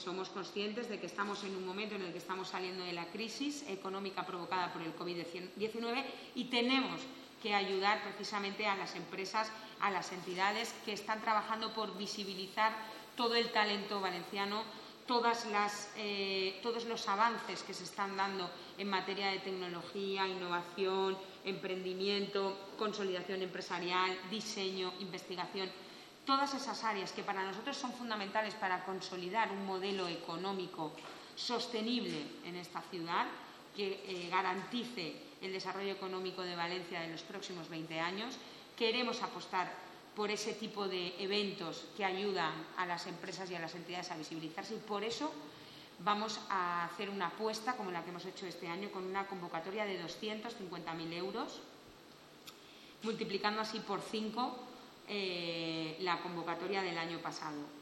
Somos conscientes de que estamos en un momento en el que estamos saliendo de la crisis económica provocada por el COVID-19 y tenemos que ayudar precisamente a las empresas, a las entidades que están trabajando por visibilizar todo el talento valenciano, todos los avances que se están dando en materia de tecnología, innovación, emprendimiento, consolidación empresarial, diseño, investigación. Todas esas áreas que para nosotros son fundamentales para consolidar un modelo económico sostenible en esta ciudad que garantice el desarrollo económico de Valencia en los próximos 20 años. Queremos apostar por ese tipo de eventos que ayudan a las empresas y a las entidades a visibilizarse y por eso vamos a hacer una apuesta como la que hemos hecho este año con una convocatoria de 250.000 euros, multiplicando así por 5 la convocatoria del año pasado.